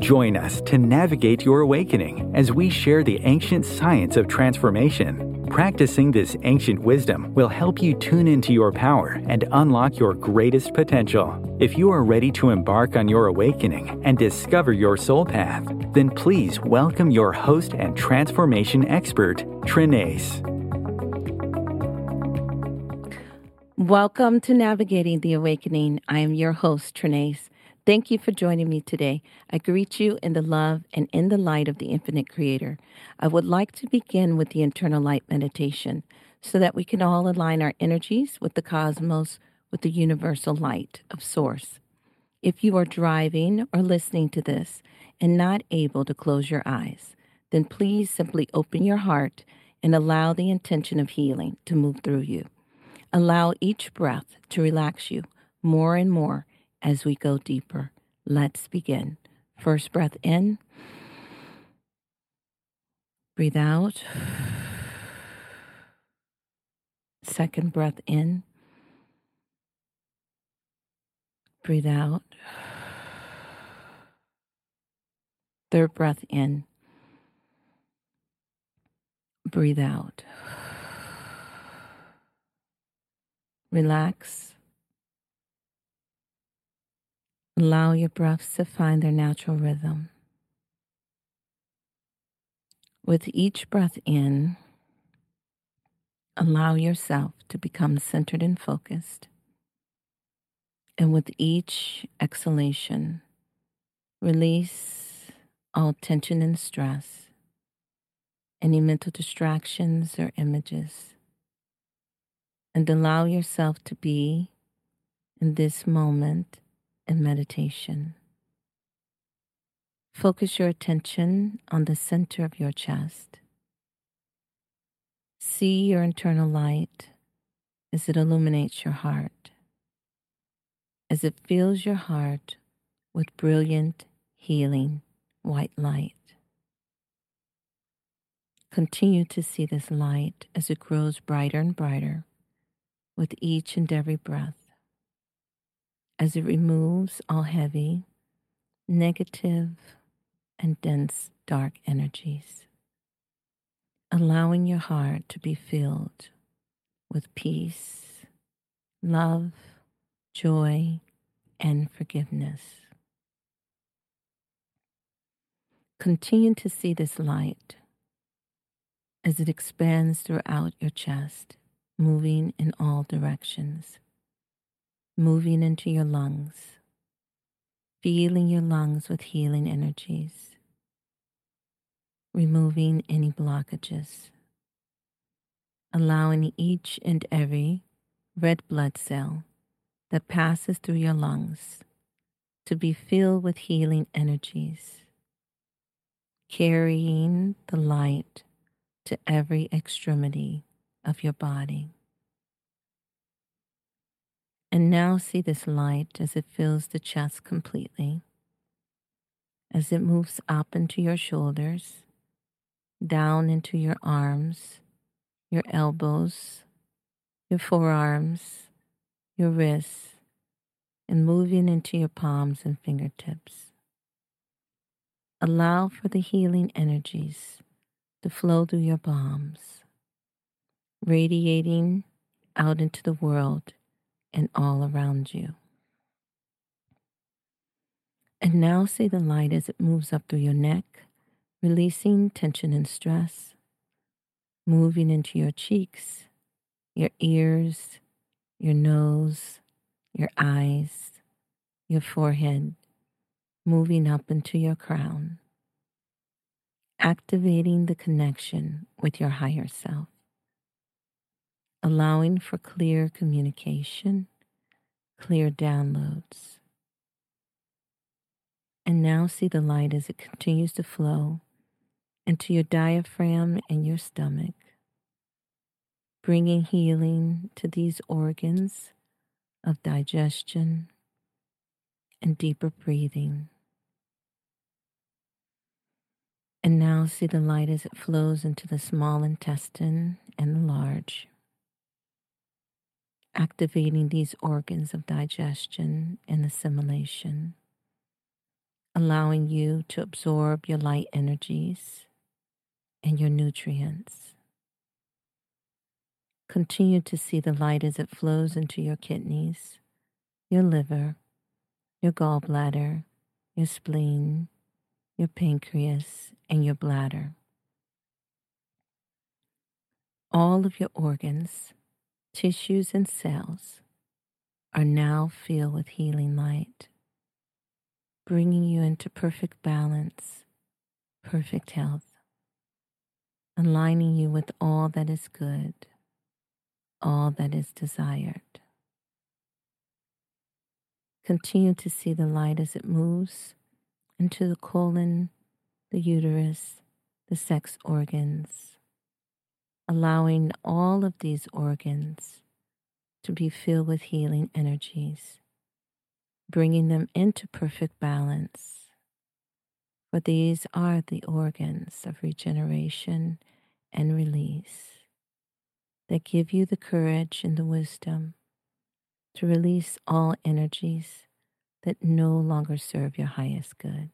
Join us to navigate your awakening as we share the ancient science of transformation. Practicing this ancient wisdom will help you tune into your power and unlock your greatest potential. If you are ready to embark on your awakening and discover your soul path, then please welcome your host and transformation expert, Trenace. Welcome to Navigating the Awakening. I am your host, Trenace. Thank you for joining me today. I greet you in the love and in the light of the Infinite Creator. I would like to begin with the internal light meditation so that we can all align our energies with the cosmos, with the universal light of Source. If you are driving or listening to this and not able to close your eyes, then please simply open your heart and allow the intention of healing to move through you. Allow each breath to relax you more and more as we go deeper. Let's begin. First breath in. Breathe out. Second breath in. Breathe out. Third breath in. Breathe out. Relax. Allow your breaths to find their natural rhythm. With each breath in, allow yourself to become centered and focused. And with each exhalation, release all tension and stress, any mental distractions or images, and allow yourself to be in this moment in meditation. Focus your attention on the center of your chest. See your internal light as it illuminates your heart, as it fills your heart with brilliant, healing, white light. Continue to see this light as it grows brighter and brighter with each and every breath, as it removes all heavy, negative, and dense dark energies, allowing your heart to be filled with peace, love, joy, and forgiveness. Continue to see this light as it expands throughout your chest, moving in all directions, moving into your lungs, feeling your lungs with healing energies, removing any blockages, allowing each and every red blood cell that passes through your lungs to be filled with healing energies, carrying the light to every extremity of your body. And now see this light as it fills the chest completely, as it moves up into your shoulders, down into your arms, your elbows, your forearms, your wrists, and moving into your palms and fingertips. Allow for the healing energies to flow through your palms, radiating out into the world and all around you. And now see the light as it moves up through your neck, releasing tension and stress, moving into your cheeks, your ears, your nose, your eyes, your forehead, moving up into your crown, activating the connection with your higher self, allowing for clear communication, clear downloads. And now see the light as it continues to flow into your diaphragm and your stomach, bringing healing to these organs of digestion and deeper breathing. And now see the light as it flows into the small intestine and the large, activating these organs of digestion and assimilation, allowing you to absorb your light energies and your nutrients. Continue to see the light as it flows into your kidneys, your liver, your gallbladder, your spleen, your pancreas, and your bladder. All of your organs, tissues, and cells are now filled with healing light, bringing you into perfect balance, perfect health, aligning you with all that is good, all that is desired. Continue to see the light as it moves into the colon, the uterus, the sex organs, allowing all of these organs to be filled with healing energies, bringing them into perfect balance. For these are the organs of regeneration and release that give you the courage and the wisdom to release all energies that no longer serve your highest good.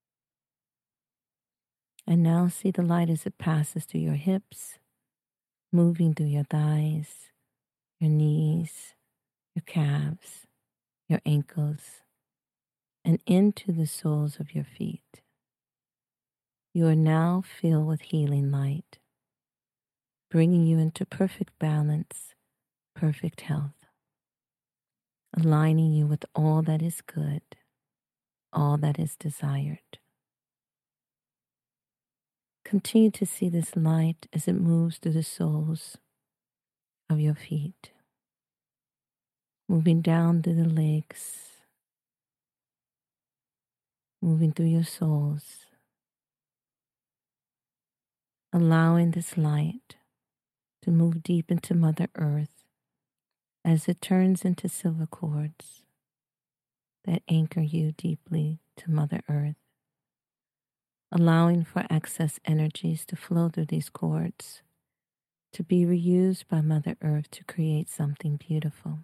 And now see the light as it passes through your hips, moving through your thighs, your knees, your calves, your ankles, and into the soles of your feet. You are now filled with healing light, bringing you into perfect balance, perfect health, aligning you with all that is good, all that is desired. Continue to see this light as it moves through the soles of your feet, moving down through the legs, moving through your soles, allowing this light to move deep into Mother Earth as it turns into silver cords that anchor you deeply to Mother Earth, allowing for excess energies to flow through these cords to be reused by Mother Earth to create something beautiful.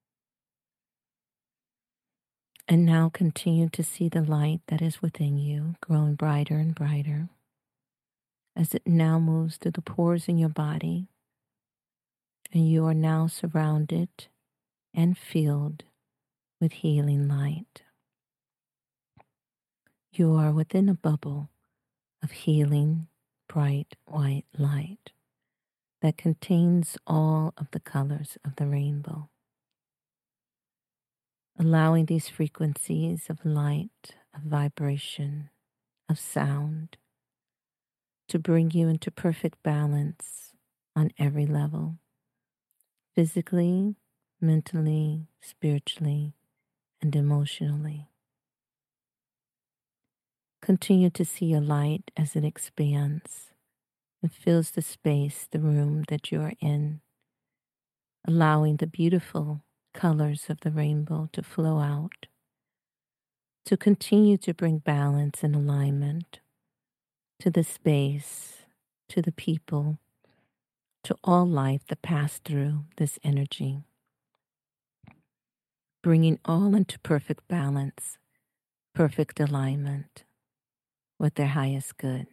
And now continue to see the light that is within you growing brighter and brighter as it now moves through the pores in your body, and you are now surrounded and filled with healing light. You are within a bubble of healing, bright white light that contains all of the colors of the rainbow, allowing these frequencies of light, of vibration, of sound to bring you into perfect balance on every level, physically, mentally, spiritually, and emotionally. Continue to see your light as it expands and fills the space, the room that you are in, allowing the beautiful colors of the rainbow to flow out, to continue to bring balance and alignment to the space, to the people, to all life that pass through this energy, bringing all into perfect balance, perfect alignment with their highest good.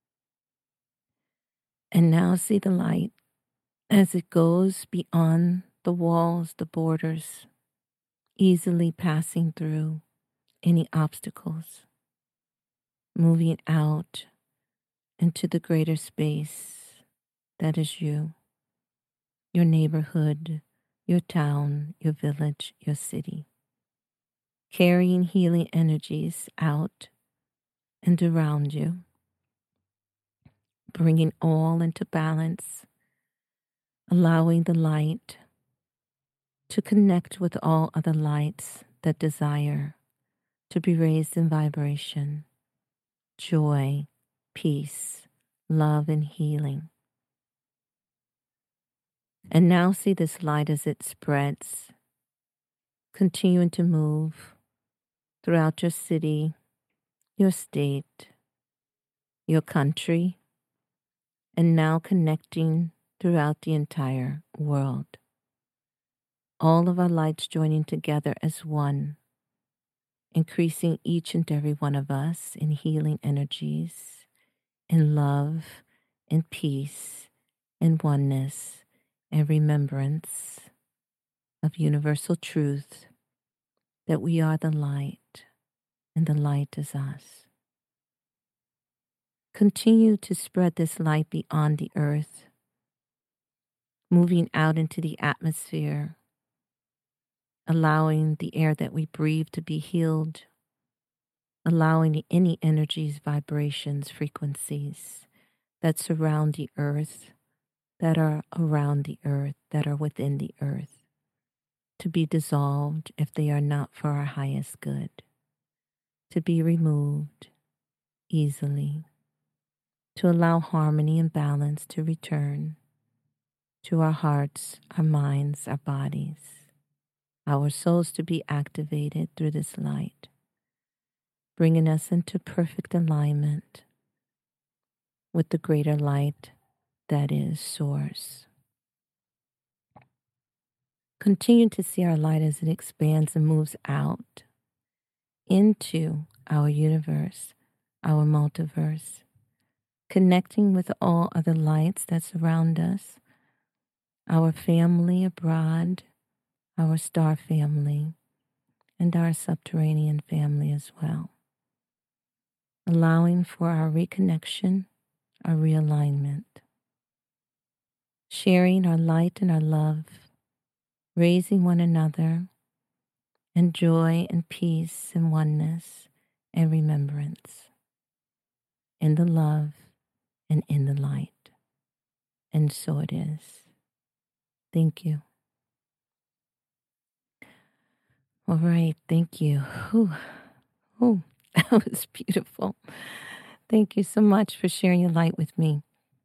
And now see the light as it goes beyond the walls, the borders, easily passing through any obstacles, moving out into the greater space that is you, your neighborhood, your town, your village, your city, carrying healing energies out and around you, bringing all into balance, allowing the light to connect with all other lights that desire to be raised in vibration, joy, peace, love, and healing. And now see this light as it spreads, continuing to move throughout your city, your state, your country, and now connecting throughout the entire world. All of our lights joining together as one increasing each and every one of us in healing energies, in love, in peace, in oneness, and remembrance of universal truth that we are the light and the light is us. Continue to spread this light beyond the earth, moving out into the atmosphere, allowing the air that we breathe to be healed, allowing any energies, vibrations, frequencies that surround the earth, that are around the earth, that are within the earth, to be dissolved if they are not for our highest good, to be removed easily, to allow harmony and balance to return to our hearts, our minds, our bodies, our souls to be activated through this light, bringing us into perfect alignment with the greater light that is Source. Continue to see our light as it expands and moves out into our universe, our multiverse, connecting with all other lights that surround us, our family abroad, our star family, and our subterranean family as well, allowing for our reconnection, our realignment, sharing our light and our love, raising one another, and joy and peace and oneness and remembrance, in the love and in the light. And so it is. Thank you. All right, thank you. Ooh, that was beautiful. Thank you so much for sharing your light with me.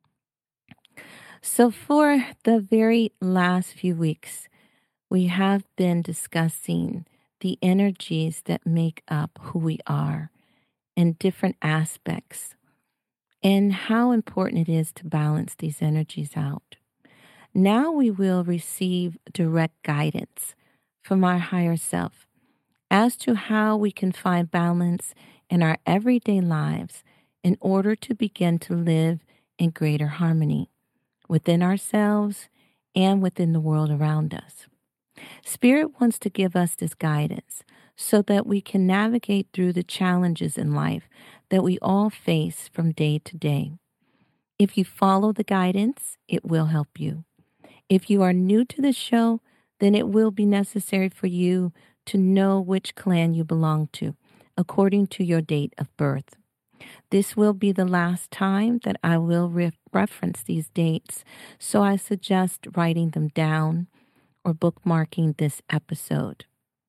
So for the very last few weeks, we have been discussing the energies that make up who we are in different aspects and how important it is to balance these energies out. Now we will receive direct guidance from our higher self as to how we can find balance in our everyday lives in order to begin to live in greater harmony within ourselves and within the world around us. Spirit wants to give us this guidance so that we can navigate through the challenges in life that we all face from day to day. If you follow the guidance, it will help you. If you are new to the show, then it will be necessary for you to know which clan you belong to according to your date of birth. This will be the last time that I will reference these dates, so I suggest writing them down or bookmarking this episode.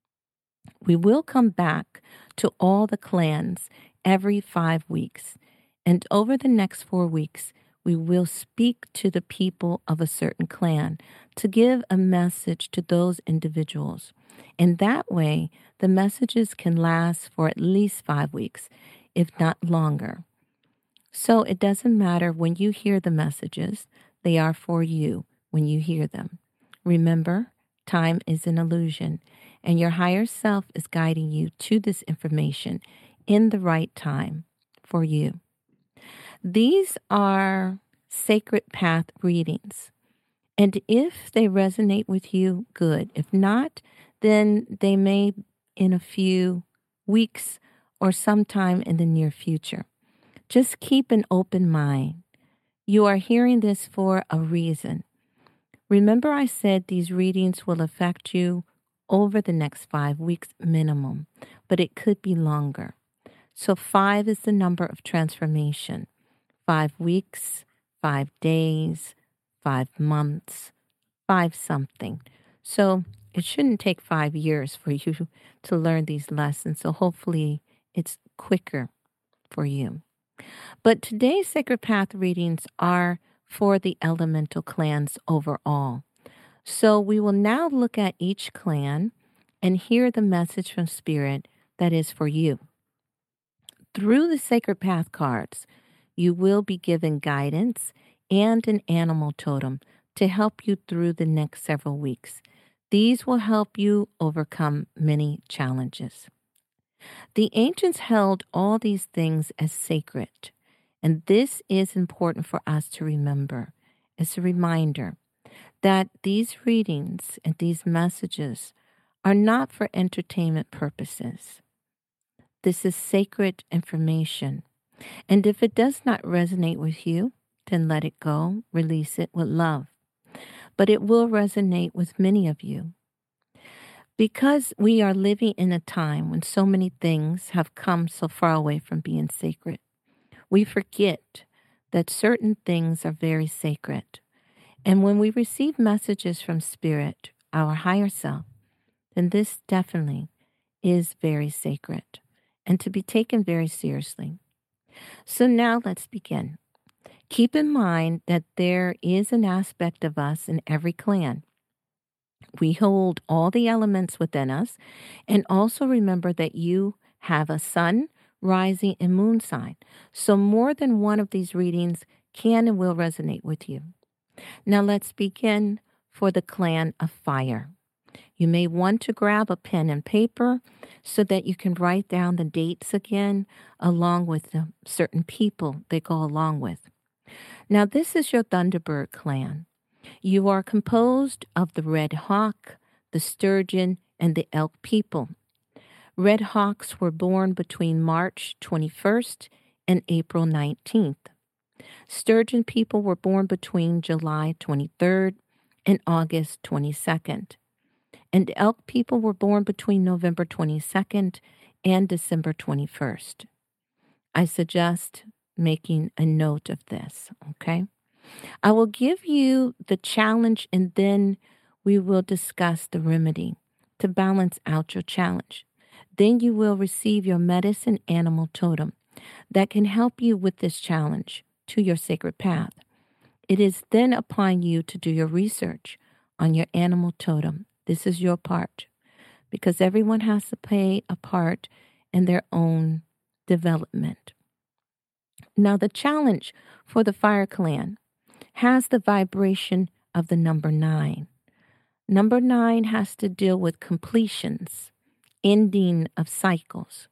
We will come back to all the clans every 5 weeks, and over the next 4 weeks, we will speak to the people of a certain clan to give a message to those individuals. And that way, the messages can last for at least 5 weeks, if not longer. So it doesn't matter when you hear the messages, they are for you when you hear them. Remember, time is an illusion, and your higher self is guiding you to this information in the right time for you. These are sacred path readings, and if they resonate with you, good. If not, then they may in a few weeks or sometime in the near future. Just keep an open mind. You are hearing this for a reason. Remember, I said these readings will affect you over the next 5 weeks minimum, but it could be longer. So 5 is the number of transformation. 5 weeks, 5 days, 5 months, 5 something. So it shouldn't take 5 years for you to learn these lessons. So hopefully it's quicker for you. But today's Sacred Path readings are for the elemental clans overall. So we will now look at each clan and hear the message from Spirit that is for you. Through the Sacred Path cards, you will be given guidance and an animal totem to help you through the next several weeks. These will help you overcome many challenges. The ancients held all these things as sacred, and this is important for us to remember as a reminder that these readings and these messages are not for entertainment purposes. This is sacred information, and if it does not resonate with you, then let it go, release it with love. But it will resonate with many of you. Because we are living in a time when so many things have come so far away from being sacred, we forget that certain things are very sacred. And when we receive messages from Spirit, our higher self, then this definitely is very sacred and to be taken very seriously. So now let's begin. Keep in mind that there is an aspect of us in every clan. We hold all the elements within us, and also remember that you have a sun, rising, and moon sign. So more than one of these readings can and will resonate with you. Now let's begin for the clan of fire. You may want to grab a pen and paper so that you can write down the dates again, along with the certain people they go along with. Now, this is your Thunderbird clan. You are composed of the Red Hawk, the Sturgeon, and the Elk people. Red Hawks were born between March 21st and April 19th. Sturgeon people were born between July 23rd and August 22nd. And Elk people were born between November 22nd and December 21st. I suggest making a note of this, okay? I will give you the challenge and then we will discuss the remedy to balance out your challenge. Then you will receive your medicine animal totem that can help you with this challenge to your sacred path. It is then upon you to do your research on your animal totem. This is your part, because everyone has to play a part in their own development. Now, the challenge for the fire clan has the vibration of the number 9. Number 9 has to deal with completions, ending of cycles.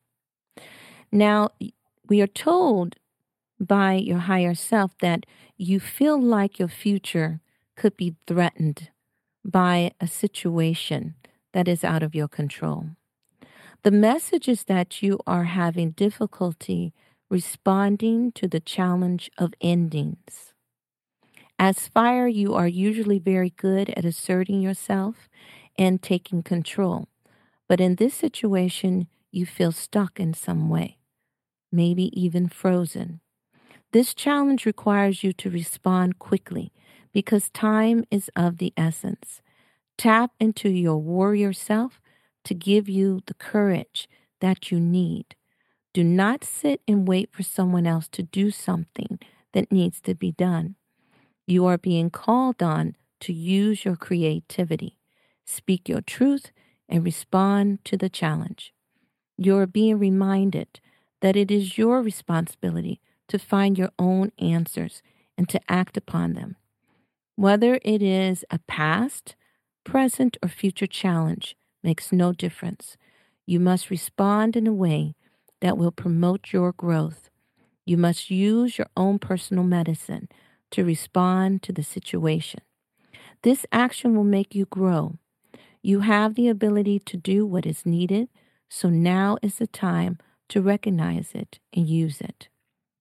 Now, we are told by your higher self that you feel like your future could be threatened by a situation that is out of your control. The message is that you are having difficulty responding to the challenge of endings. As fire, you are usually very good at asserting yourself and taking control. But in this situation, you feel stuck in some way, maybe even frozen. This challenge requires you to respond quickly because time is of the essence. Tap into your warrior self to give you the courage that you need. Do not sit and wait for someone else to do something that needs to be done. You are being called on to use your creativity, speak your truth, and respond to the challenge. You are being reminded that it is your responsibility to find your own answers and to act upon them. Whether it is a past, present, or future challenge makes no difference. You must respond in a way that will promote your growth. You must use your own personal medicine to respond to the situation. This action will make you grow. You have the ability to do what is needed, so now is the time to recognize it and use it.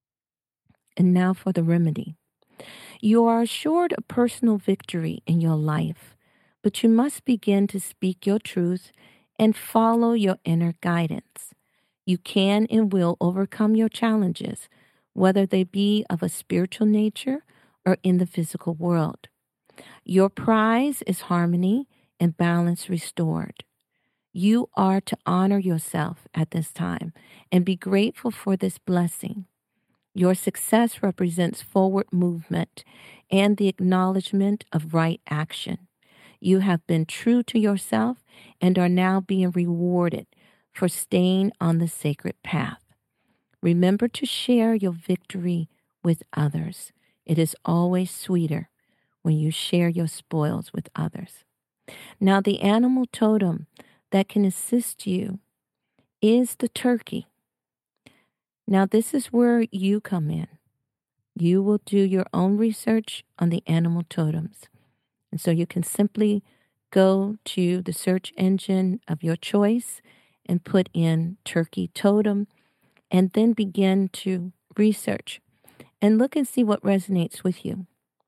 And now for the remedy. You are assured a personal victory in your life, but you must begin to speak your truth and follow your inner guidance. You can and will overcome your challenges, whether they be of a spiritual nature or in the physical world. Your prize is harmony and balance restored. You are to honor yourself at this time and be grateful for this blessing. Your success represents forward movement and the acknowledgement of right action. You have been true to yourself and are now being rewarded for staying on the sacred path. Remember to share your victory with others. It is always sweeter when you share your spoils with others. Now, the animal totem that can assist you is the turkey. Now, this is where you come in. You will do your own research on the animal totems. And so you can simply go to the search engine of your choice and put in turkey totem and then begin to research and look and see what resonates with you.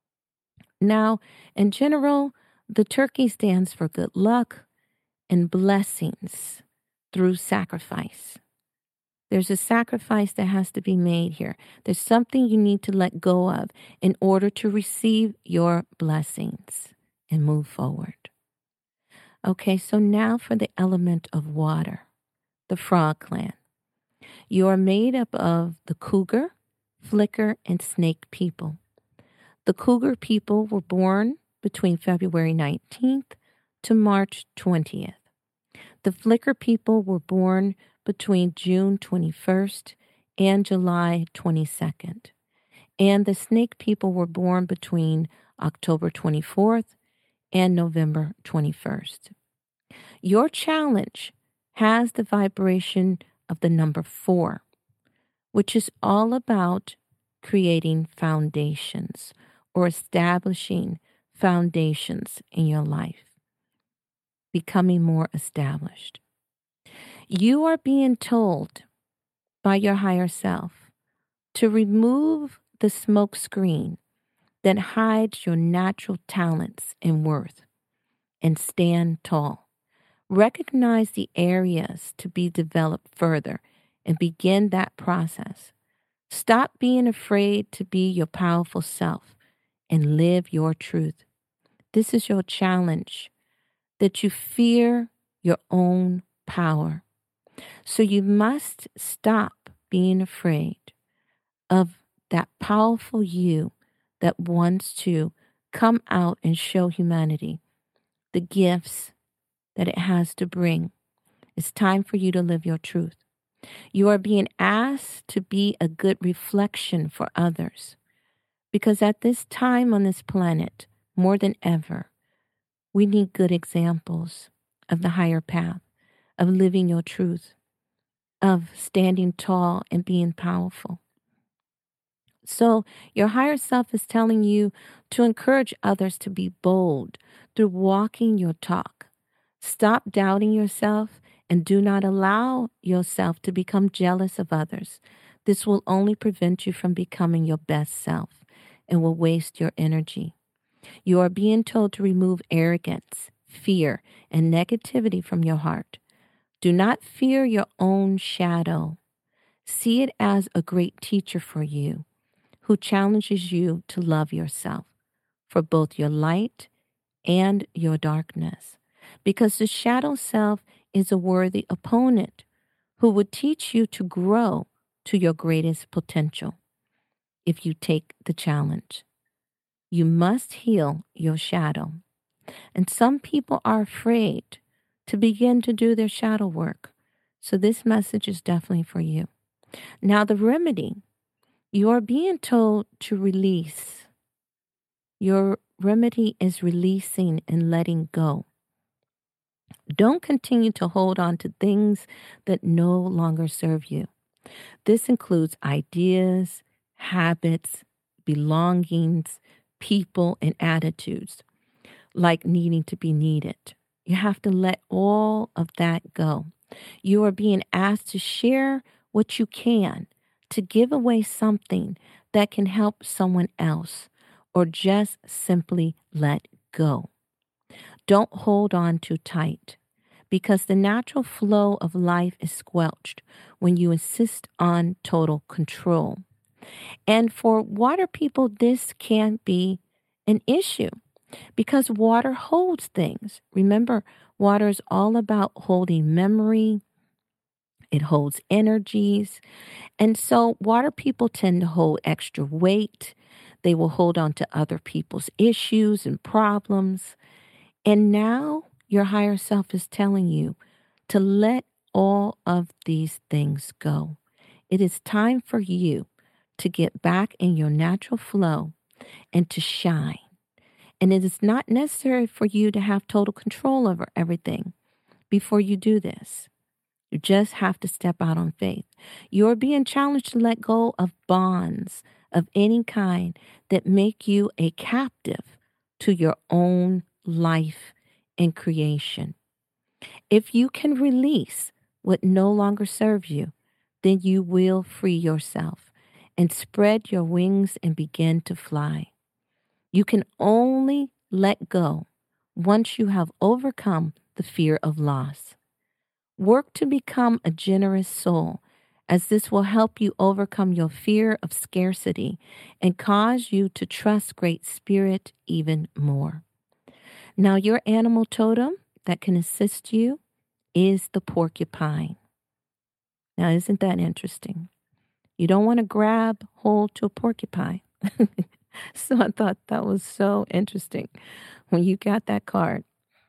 Now, in general, the turkey stands for good luck and blessings through sacrifice. There's a sacrifice that has to be made here. There's something you need to let go of in order to receive your blessings and move forward. Okay, so now for the element of water, the Frog Clan. You are made up of the Cougar, Flicker, and Snake people. The Cougar people were born between February 19th to March 20th. The Flicker people were born between June 21st and July 22nd. And the Snake people were born between October 24th and November 21st. Your challenge has the vibration of the number 4, which is all about creating foundations or establishing foundations in your life, becoming more established. You are being told by your higher self to remove the smoke screen that hides your natural talents and worth and stand tall. Recognize the areas to be developed further and begin that process. Stop being afraid to be your powerful self and live your truth. This is your challenge, that you fear your own power. So you must stop being afraid of that powerful you that wants to come out and show humanity the gifts that it has to bring. It's time for you to live your truth. You are being asked to be a good reflection for others, because at this time on this planet, more than ever, we need good examples of the higher path, of living your truth, of standing tall and being powerful. So your higher self is telling you to encourage others to be bold through walking your talk. Stop doubting yourself and do not allow yourself to become jealous of others. This will only prevent you from becoming your best self and will waste your energy. You are being told to remove arrogance, fear, and negativity from your heart. Do not fear your own shadow. See it as a great teacher for you, who challenges you to love yourself for both your light and your darkness. Because the shadow self is a worthy opponent who would teach you to grow to your greatest potential if you take the challenge. You must heal your shadow. And some people are afraid to begin to do their shadow work. So this message is definitely for you. Now, the remedy, you are being told to release. Your remedy is releasing and letting go. Don't continue to hold on to things that no longer serve you. This includes ideas, habits, belongings, people, and attitudes, like needing to be needed. You have to let all of that go. You are being asked to share what you can, to give away something that can help someone else, or just simply let go. Don't hold on too tight, because the natural flow of life is squelched when you insist on total control. And for water people, this can be an issue because water holds things. Remember, water is all about holding memory. It holds energies. And so water people tend to hold extra weight. They will hold on to other people's issues and problems. And now your higher self is telling you to let all of these things go. It is time for you to get back in your natural flow and to shine. And it is not necessary for you to have total control over everything before you do this. You just have to step out on faith. You're being challenged to let go of bonds of any kind that make you a captive to your own life and creation. If you can release what no longer serves you, then you will free yourself and spread your wings and begin to fly. You can only let go once you have overcome the fear of loss. Work to become a generous soul, as this will help you overcome your fear of scarcity and cause you to trust Great Spirit even more. Now, your animal totem that can assist you is the porcupine. Now, isn't that interesting? You don't want to grab hold to a porcupine. So I thought that was so interesting when you got that card.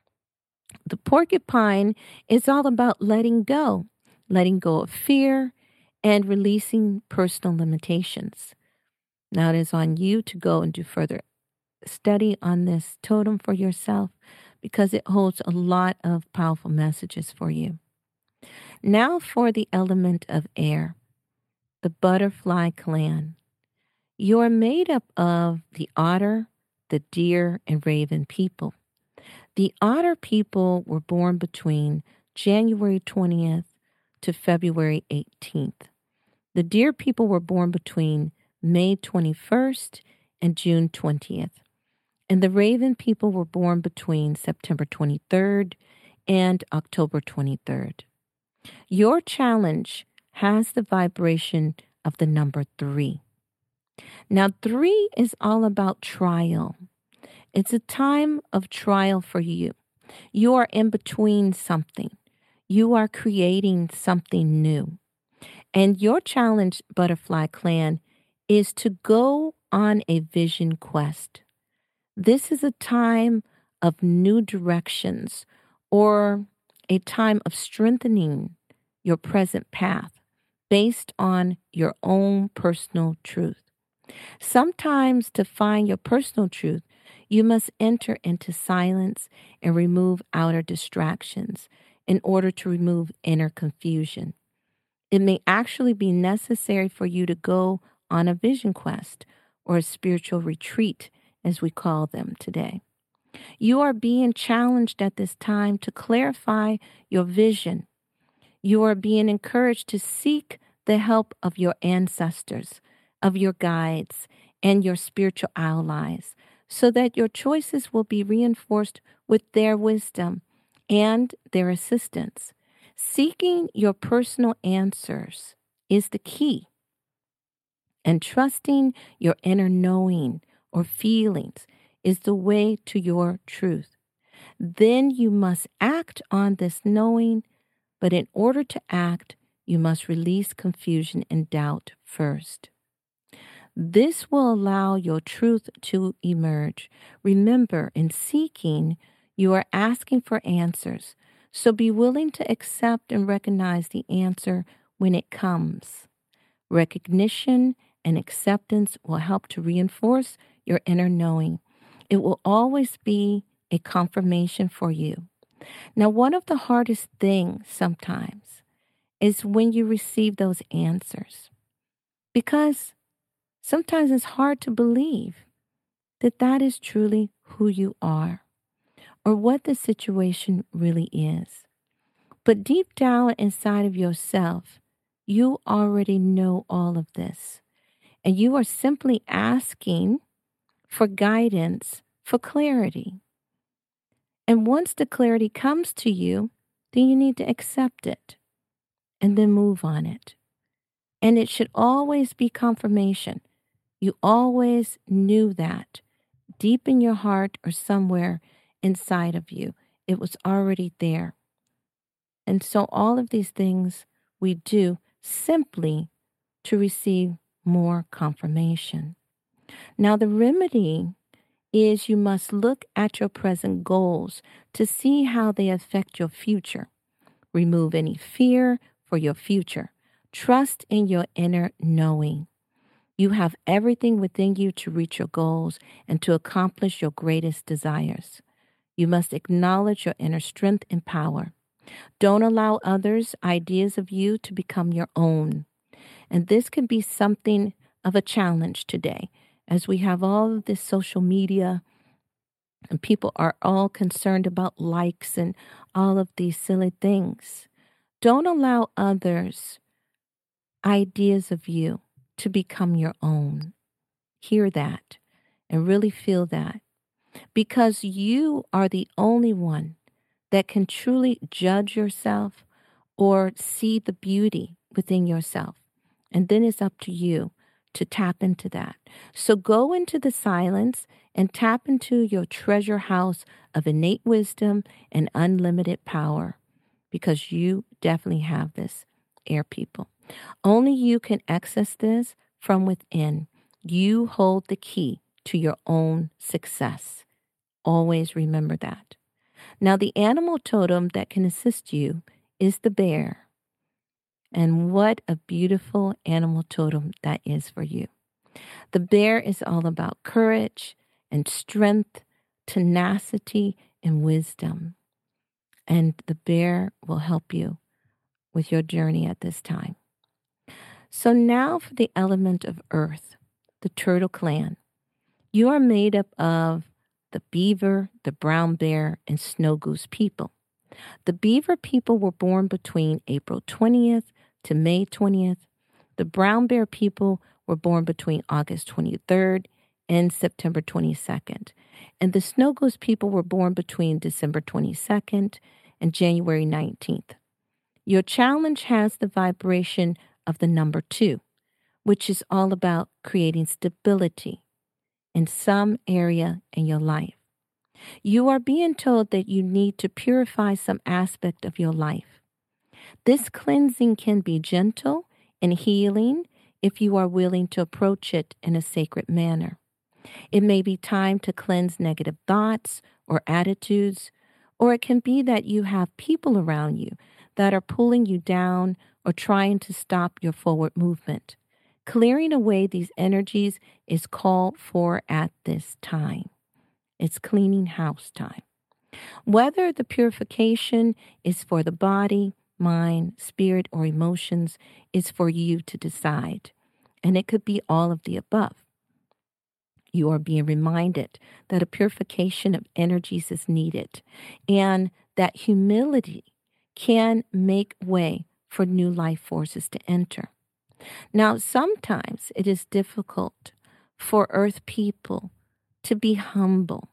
The porcupine is all about letting go of fear and releasing personal limitations. Now it is on you to go and do further study on this totem for yourself because it holds a lot of powerful messages for you. Now for the element of air, the butterfly clan. You are made up of the otter, the deer, and raven people. The otter people were born between January 20th to February 18th. The deer people were born between May 21st and June 20th. And the raven people were born between September 23rd and October 23rd. Your challenge has the vibration of the number 3. Now, 3 is all about trial. It's a time of trial for you. You are in between something. You are creating something new. And your challenge, Butterfly Clan, is to go on a vision quest. This is a time of new directions or a time of strengthening your present path based on your own personal truth. Sometimes to find your personal truth, you must enter into silence and remove outer distractions in order to remove inner confusion. It may actually be necessary for you to go on a vision quest or a spiritual retreat, as we call them today. You are being challenged at this time to clarify your vision. You are being encouraged to seek the help of your ancestors, of your guides, and your spiritual allies, so that your choices will be reinforced with their wisdom and their assistance. Seeking your personal answers is the key, and trusting your inner knowing or feelings is the way to your truth. Then you must act on this knowing, but in order to act, you must release confusion and doubt first. This will allow your truth to emerge. Remember, in seeking, you are asking for answers, so be willing to accept and recognize the answer when it comes. Recognition and acceptance will help to reinforce your inner knowing. It will always be a confirmation for you. Now, one of the hardest things sometimes is when you receive those answers, because sometimes it's hard to believe that that is truly who you are or what the situation really is. But deep down inside of yourself, you already know all of this. And you are simply asking for guidance, for clarity. And once the clarity comes to you, then you need to accept it and then move on it. And it should always be confirmation. You always knew that deep in your heart or somewhere inside of you. It was already there. And so all of these things we do simply to receive more confirmation. Now, the remedy is you must look at your present goals to see how they affect your future. Remove any fear for your future. Trust in your inner knowing. You have everything within you to reach your goals and to accomplish your greatest desires. You must acknowledge your inner strength and power. Don't allow others' ideas of you to become your own. And this can be something of a challenge today as we have all of this social media and people are all concerned about likes and all of these silly things. Don't allow others' ideas of you to become your own. Hear that and really feel that because you are the only one that can truly judge yourself or see the beauty within yourself. And then it's up to you to tap into that. So go into the silence and tap into your treasure house of innate wisdom and unlimited power because you definitely have this, air people. Only you can access this from within. You hold the key to your own success. Always remember that. Now, the animal totem that can assist you is the bear. And what a beautiful animal totem that is for you. The bear is all about courage and strength, tenacity, and wisdom. And the bear will help you with your journey at this time. So now for the element of earth, the turtle clan. You are made up of the beaver, the brown bear, and snow goose people. The beaver people were born between April 20th to May 20th. The brown bear people were born between August 23rd and September 22nd. And the snow goose people were born between December 22nd and January 19th. Your challenge has the vibration of the number 2, which is all about creating stability in some area in your life. You are being told that you need to purify some aspect of your life. This cleansing can be gentle and healing if you are willing to approach it in a sacred manner. It may be time to cleanse negative thoughts or attitudes, or it can be that you have people around you that are pulling you down or trying to stop your forward movement. Clearing away these energies is called for at this time. It's cleaning house time. Whether the purification is for the body, mind, spirit, or emotions is for you to decide. And it could be all of the above. You are being reminded that a purification of energies is needed and that humility can make way for new life forces to enter. Now, sometimes it is difficult for earth people to be humble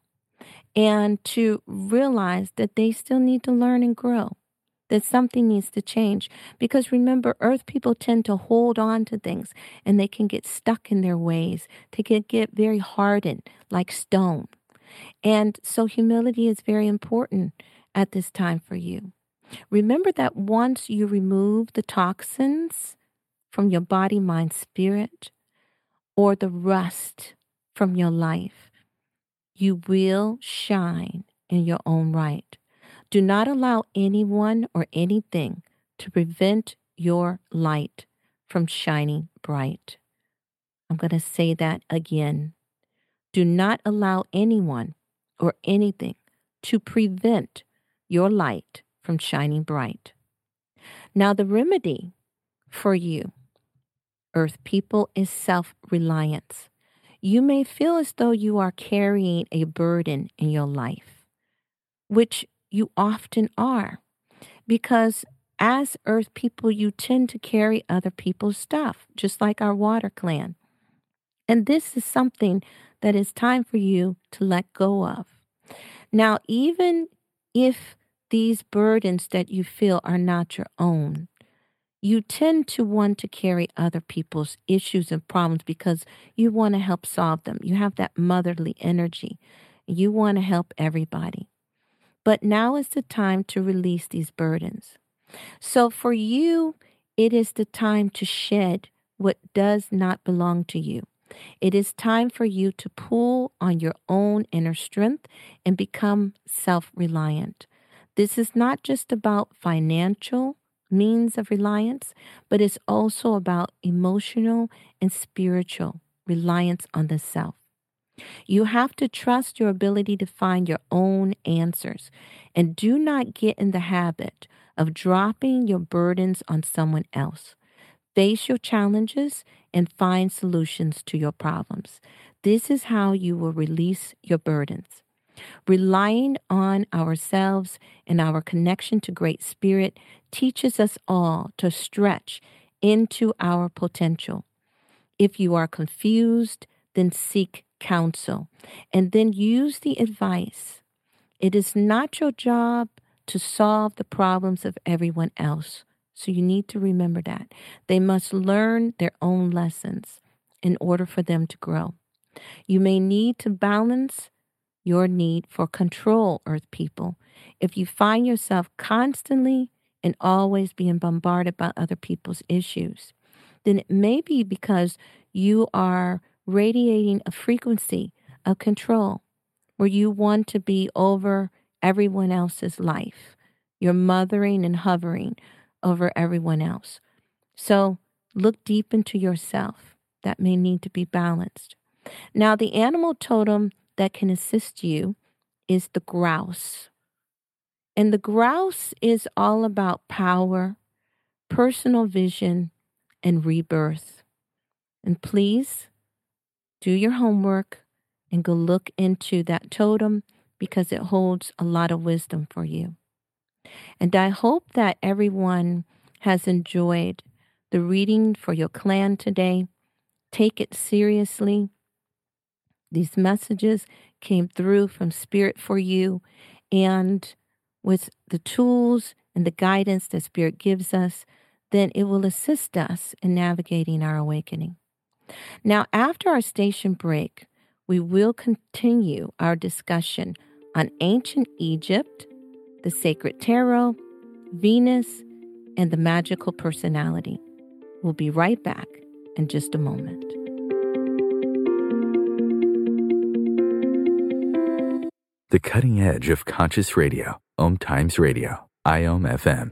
and to realize that they still need to learn and grow, that something needs to change. Because remember, earth people tend to hold on to things and they can get stuck in their ways. They can get very hardened like stone. And so humility is very important at this time for you. Remember that once you remove the toxins from your body, mind, spirit, or the rust from your life, you will shine in your own right. Do not allow anyone or anything to prevent your light from shining bright. I'm going to say that again. Do not allow anyone or anything to prevent your light from shining bright. Now, the remedy for you, earth people, is self-reliance. You may feel as though you are carrying a burden in your life, which you often are, because as earth people, you tend to carry other people's stuff, just like our water clan. And this is something that is time for you to let go of. Now, even if these burdens that you feel are not your own, you tend to want to carry other people's issues and problems because you want to help solve them. You have that motherly energy. You want to help everybody. But now is the time to release these burdens. So for you, it is the time to shed what does not belong to you. It is time for you to pull on your own inner strength and become self-reliant. This is not just about financial means of reliance, but it's also about emotional and spiritual reliance on the self. You have to trust your ability to find your own answers, and do not get in the habit of dropping your burdens on someone else. Face your challenges and find solutions to your problems. This is how you will release your burdens. Relying on ourselves and our connection to Great Spirit teaches us all to stretch into our potential. If you are confused, then seek counsel and then use the advice. It is not your job to solve the problems of everyone else. So you need to remember that. They must learn their own lessons in order for them to grow. You may need to balance your need for control, Earth people. If you find yourself constantly and always being bombarded by other people's issues, then it may be because you are radiating a frequency of control where you want to be over everyone else's life. You're mothering and hovering over everyone else. So look deep into yourself. That may need to be balanced. Now, the animal totem that can assist you is the grouse. And the grouse is all about power, personal vision, and rebirth. And please do your homework and go look into that totem because it holds a lot of wisdom for you. And I hope that everyone has enjoyed the reading for your clan today. Take it seriously. These messages came through from Spirit for you, and with the tools and the guidance that Spirit gives us, then it will assist us in navigating our awakening. Now, after our station break, we will continue our discussion on ancient Egypt, the sacred tarot, Venus, and the magical personality. We'll be right back in just a moment. The cutting edge of conscious radio, Om Times Radio, IOM FM.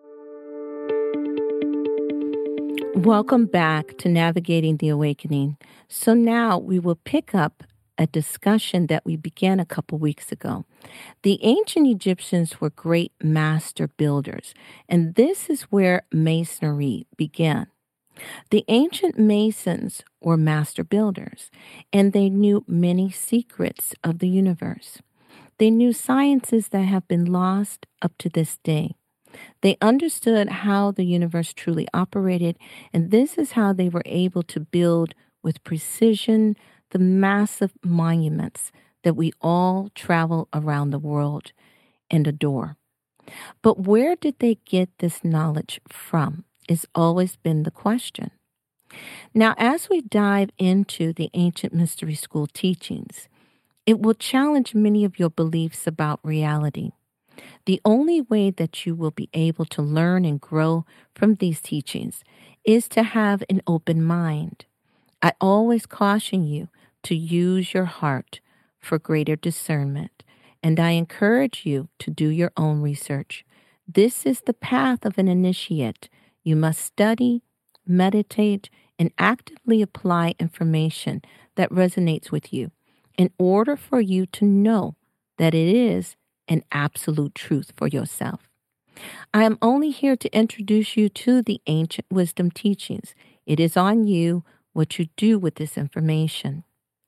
Welcome back to Navigating the Awakening. So now we will pick up a discussion that we began a couple weeks ago. The ancient Egyptians were great master builders, and this is where masonry began. The ancient masons were master builders, and they knew many secrets of the universe. They knew sciences that have been lost up to this day. They understood how the universe truly operated, and this is how they were able to build with precision the massive monuments that we all travel around the world and adore. But where did they get this knowledge from? It's always been the question. Now, as we dive into the ancient mystery school teachings, it will challenge many of your beliefs about reality. The only way that you will be able to learn and grow from these teachings is to have an open mind. I always caution you to use your heart for greater discernment, and I encourage you to do your own research. This is the path of an initiate. You must study, meditate, and actively apply information that resonates with you in order for you to know that it is an absolute truth for yourself. I am only here to introduce you to the ancient wisdom teachings. It is on you what you do with this information.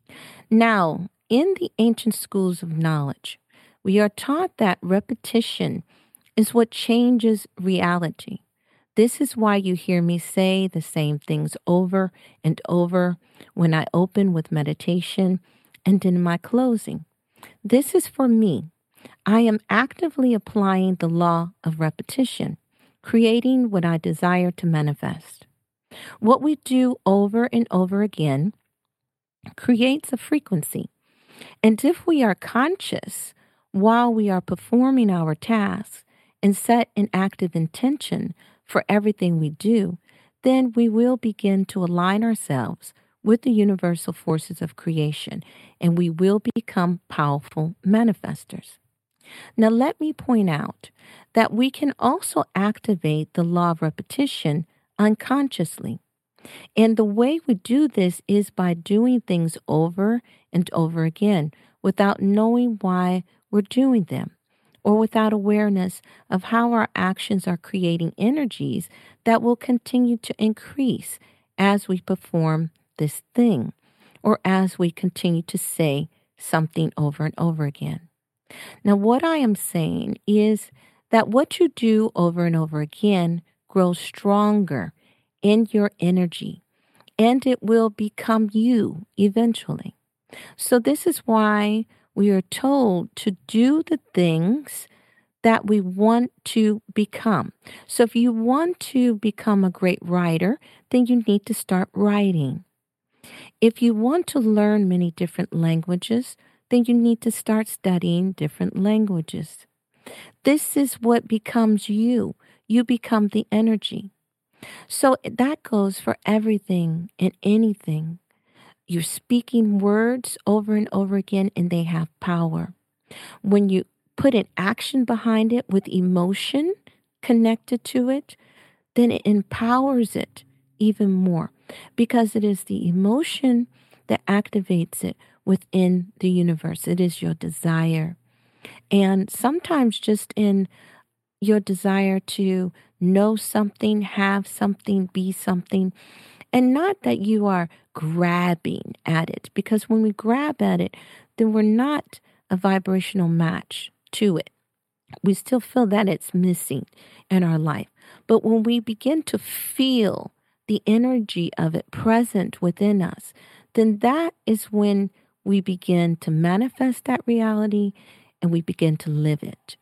Now, in the ancient schools of knowledge, we are taught that repetition is what changes reality. This is why you hear me say the same things over and over when I open with meditation and in my closing. This is for me. I am actively applying the law of repetition, creating what I desire to manifest. What we do over and over again creates a frequency. And if we are conscious while we are performing our tasks and set an active intention for everything we do, then we will begin to align ourselves with the universal forces of creation, and we will become powerful manifestors. Now, let me point out that we can also activate the law of repetition unconsciously. And the way we do this is by doing things over and over again without knowing why we're doing them, or without awareness of how our actions are creating energies that will continue to increase as we perform this thing, or as we continue to say something over and over again. Now, what I am saying is that what you do over and over again grows stronger in your energy, and it will become you eventually. So, this is why we are told to do the things that we want to become. So, if you want to become a great writer, then you need to start writing. If you want to learn many different languages, then you need to start studying different languages. This is what becomes you. You become the energy. So that goes for everything and anything. You're speaking words over and over again, and they have power. When you put an action behind it with emotion connected to it, then it empowers it even more, because it is the emotion that activates it within the universe. It is your desire. And sometimes just in your desire to know something, have something, be something, and not that you are grabbing at it, because when we grab at it, then we're not a vibrational match to it. We still feel that it's missing in our life. But when we begin to feel the energy of it present within us, then that is when we begin to manifest that reality and we begin to live it.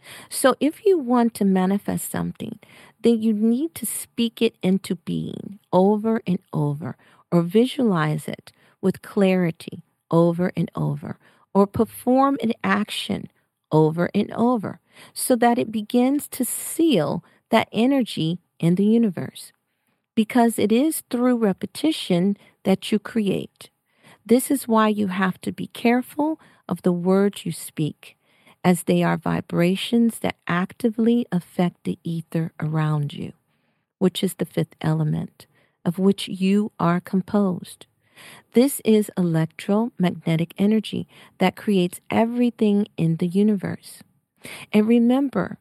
So if you want to manifest something, then you need to speak it into being over and over, or visualize it with clarity over and over, or perform an action over and over, so that it begins to seal that energy in the universe. Because it is through repetition that you create. This is why you have to be careful of the words you speak, as they are vibrations that actively affect the ether around you, which is the fifth element of which you are composed. This is electromagnetic energy that creates everything in the universe. And remember,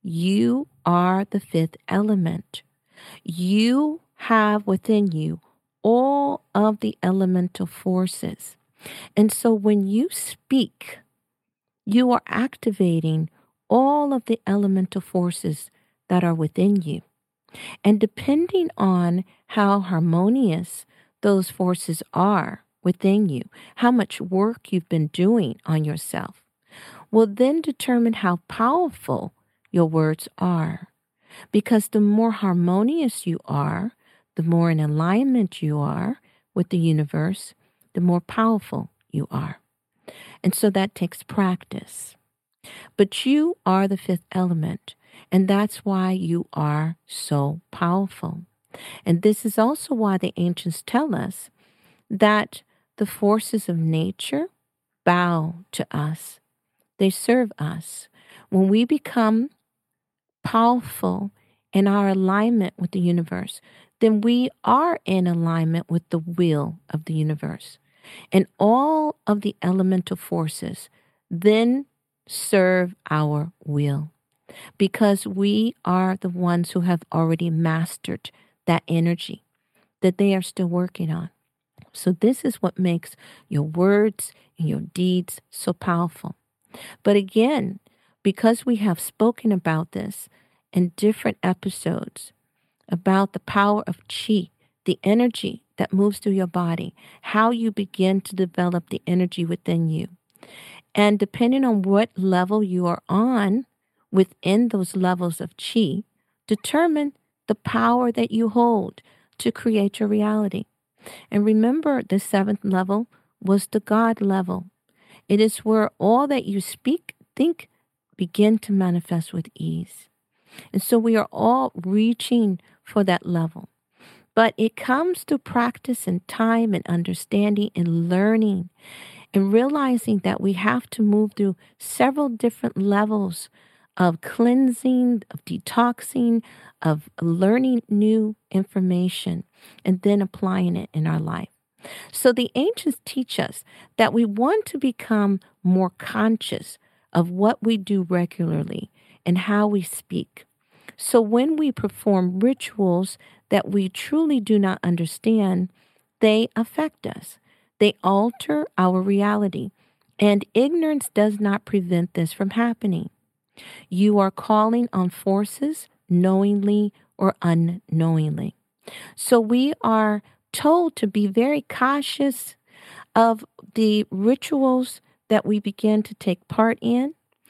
you are the fifth element. You have within you all of the elemental forces. And so when you speak, you are activating all of the elemental forces that are within you. And depending on how harmonious those forces are within you, how much work you've been doing on yourself, will then determine how powerful your words are. Because the more harmonious you are, the more in alignment you are with the universe, the more powerful you are. And so that takes practice. But you are the fifth element, and that's why you are so powerful. And this is also why the ancients tell us that the forces of nature bow to us. They serve us. When we become powerful in our alignment with the universe, then we are in alignment with the will of the universe. And all of the elemental forces then serve our will, because we are the ones who have already mastered that energy that they are still working on. So this is what makes your words and your deeds so powerful. But again, because we have spoken about this in different episodes, about the power of chi, the energy that moves through your body, how you begin to develop the energy within you. And depending on what level you are on within those levels of chi, determine the power that you hold to create your reality. And remember, the seventh level was the God level. It is where all that you speak, think, begin to manifest with ease. And so we are all reaching for that level. But it comes through practice and time and understanding and learning and realizing that we have to move through several different levels of cleansing, of detoxing, of learning new information, and then applying it in our life. So the ancients teach us that we want to become more conscious of what we do regularly and how we speak. So when we perform rituals that we truly do not understand, they affect us. They alter our reality, and ignorance does not prevent this from happening. You are calling on forces knowingly or unknowingly. So we are told to be very cautious of the rituals that we begin to take part in,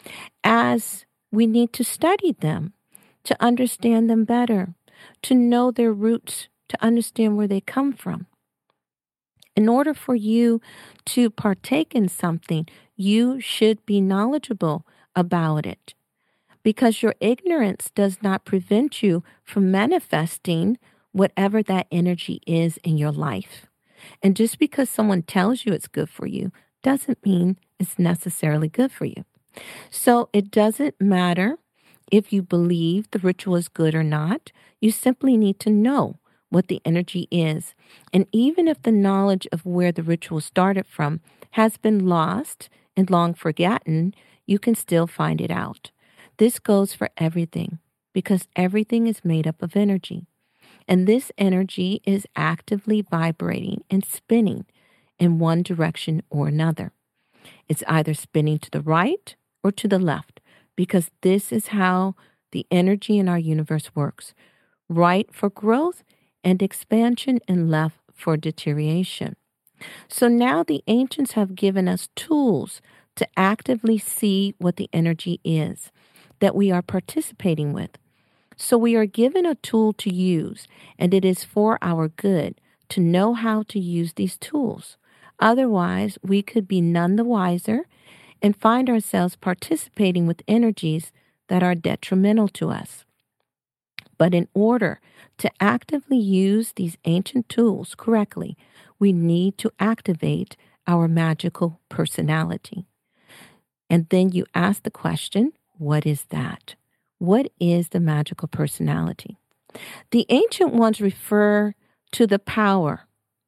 as we need to study them, to understand them better, to know their roots, to understand where they come from. In order for you to partake in something, you should be knowledgeable about it, because your ignorance does not prevent you from manifesting whatever that energy is in your life. And just because someone tells you it's good for you doesn't mean it's necessarily good for you. So it doesn't matter if you believe the ritual is good or not. You simply need to know what the energy is. And even if the knowledge of where the ritual started from has been lost and long forgotten, you can still find it out. This goes for everything, because everything is made up of energy. And this energy is actively vibrating and spinning in one direction or another. It's either spinning to the right or to the left, because this is how the energy in our universe works. Right for growth and expansion, and left for deterioration. So now the ancients have given us tools to actively see what the energy is that we are participating with. So we are given a tool to use, and it is for our good to know how to use these tools. Otherwise, we could be none the wiser and find ourselves participating with energies that are detrimental to us. But in order to actively use these ancient tools correctly, we need to activate our magical personality. And then you ask the question, what is that? What is the magical personality? The ancient ones refer to the power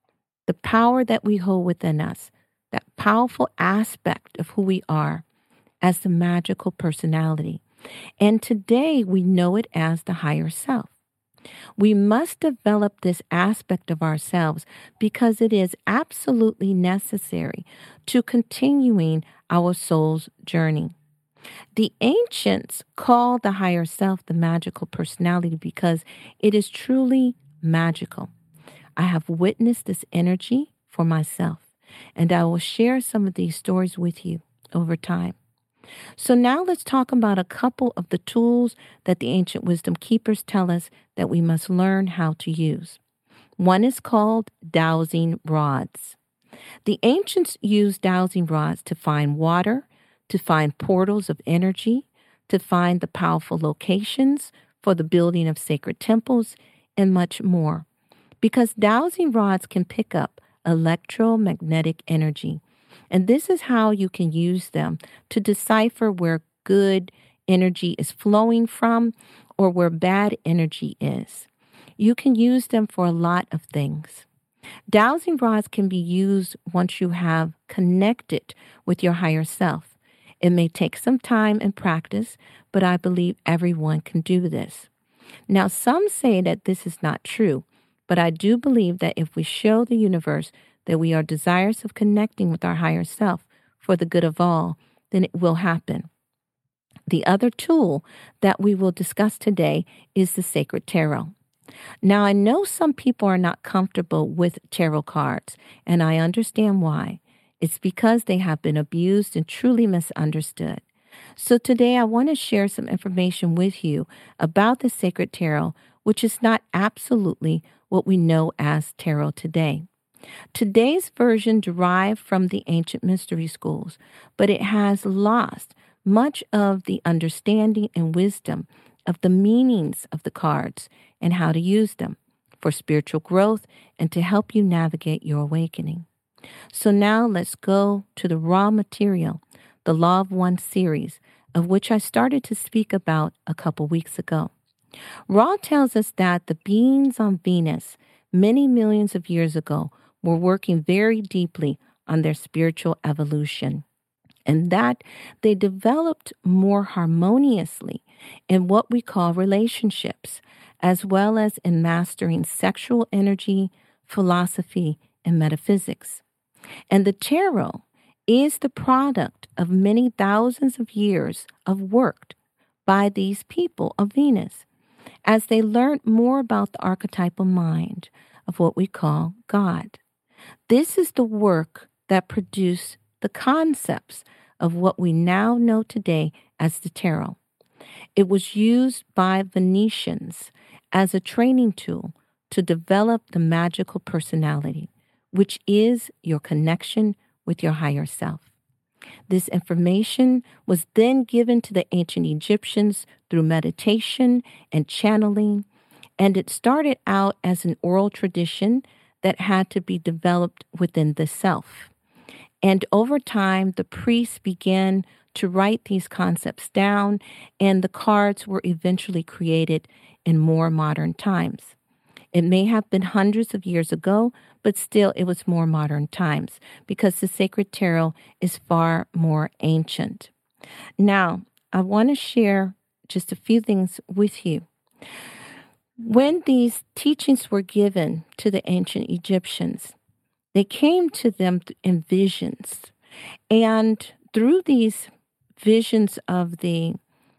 that we hold within us, that powerful aspect of who we are, as the magical personality. And today we know it as the higher self. We must develop this aspect of ourselves because it is absolutely necessary to continuing our soul's journey. The ancients call the higher self the magical personality because it is truly magical. I have witnessed this energy for myself, and I will share some of these stories with you over time. So now let's talk about a couple of the tools that the ancient wisdom keepers tell us that we must learn how to use. One is called dowsing rods. The ancients used dowsing rods to find water, to find portals of energy, to find the powerful locations for the building of sacred temples, and much more. Because dowsing rods can pick up electromagnetic energy. And this is how you can use them to decipher where good energy is flowing from or where bad energy is. You can use them for a lot of things. Dowsing rods can be used once you have connected with your higher self. It may take some time and practice, but I believe everyone can do this. Now, some say that this is not true, but I do believe that if we show the universe that we are desirous of connecting with our higher self for the good of all, then it will happen. The other tool that we will discuss today is the sacred tarot. Now, I know some people are not comfortable with tarot cards, and I understand why. It's because they have been abused and truly misunderstood. So today I want to share some information with you about the sacred tarot, which is not absolutely what we know as tarot today. Today's version derived from the ancient mystery schools, but it has lost much of the understanding and wisdom of the meanings of the cards and how to use them for spiritual growth and to help you navigate your awakening. So now let's go to the raw material, the Law of One series of which I started to speak about a couple weeks ago. Ra tells us that the beings on Venus many millions of years ago were working very deeply on their spiritual evolution, and that they developed more harmoniously in what we call relationships, as well as in mastering sexual energy, philosophy, and metaphysics. And the tarot is the product of many thousands of years of work by these people of Venus, as they learned more about the archetypal mind of what we call God. This is the work that produced the concepts of what we now know today as the tarot. It was used by Venetians as a training tool to develop the magical personality, which is your connection with your higher self. This information was then given to the ancient Egyptians through meditation and channeling, and it started out as an oral tradition that had to be developed within the self. And over time, the priests began to write these concepts down, and the cards were eventually created in more modern times. It may have been hundreds of years ago, but still it was more modern times because the sacred tarot is far more ancient. Now, I want to share just a few things with you. When these teachings were given to the ancient Egyptians, they came to them in visions. And through these visions of the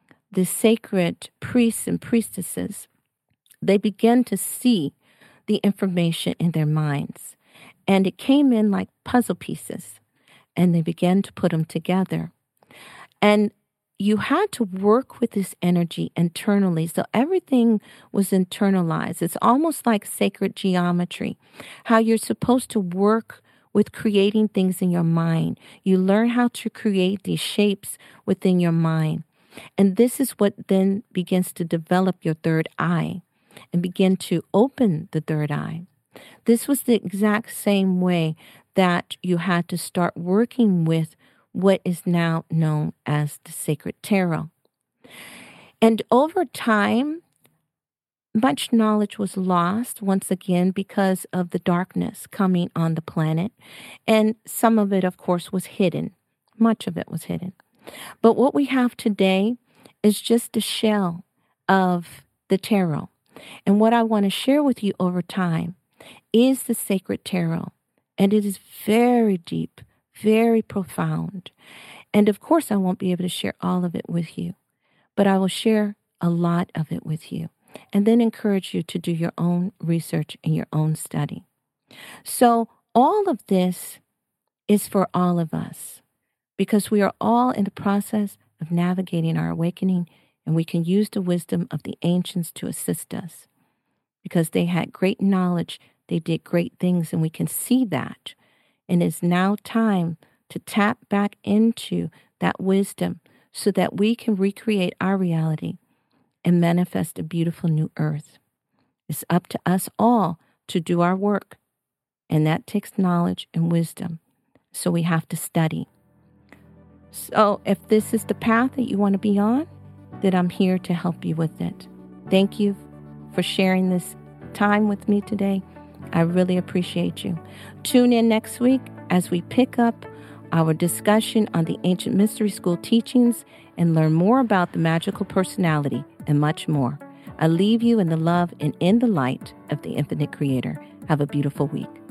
sacred priests and priestesses, they began to see the information in their minds. And it came in like puzzle pieces, and they began to put them together. And you had to work with this energy internally. So everything was internalized. It's almost like sacred geometry, how you're supposed to work with creating things in your mind. You learn how to create these shapes within your mind. And this is what then begins to develop your third eye and begin to open the third eye. This was the exact same way that you had to start working with what is now known as the sacred tarot. And over time, much knowledge was lost once again because of the darkness coming on the planet. And some of it, of course, was hidden. Much of it was hidden. But what we have today is just a shell of the tarot. And what I want to share with you over time is the sacred tarot. And it is very deep, very profound. And of course, I won't be able to share all of it with you, but I will share a lot of it with you and then encourage you to do your own research and your own study. So all of this is for all of us because we are all in the process of navigating our awakening, and we can use the wisdom of the ancients to assist us because they had great knowledge. They did great things, and we can see that. And it's now time to tap back into that wisdom so that we can recreate our reality and manifest a beautiful new earth. It's up to us all to do our work, and that takes knowledge and wisdom. So we have to study. So if this is the path that you want to be on, then I'm here to help you with it. Thank you for sharing this time with me today. I really appreciate you. Tune in next week as we pick up our discussion on the Ancient Mystery School teachings and learn more about the magical personality and much more. I leave you in the love and in the light of the Infinite Creator. Have a beautiful week.